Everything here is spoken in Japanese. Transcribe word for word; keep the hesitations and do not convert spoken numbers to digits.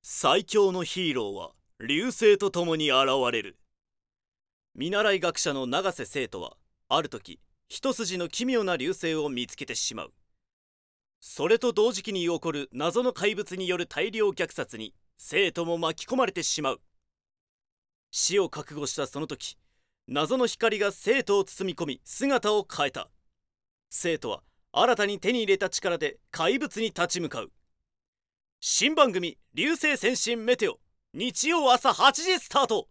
最強のヒーローは流星と共に現れる。見習い学者の永瀬生徒はある時一筋の奇妙な流星を見つけてしまう。それと同時期に起こる謎の怪物による大量虐殺に生徒も巻き込まれてしまう。死を覚悟したその時、謎の光が生徒を包み込み姿を変えた。生徒は新たに手に入れた力で怪物に立ち向かう。新番組「流星戦神メテオ」、日曜朝はちじスタート。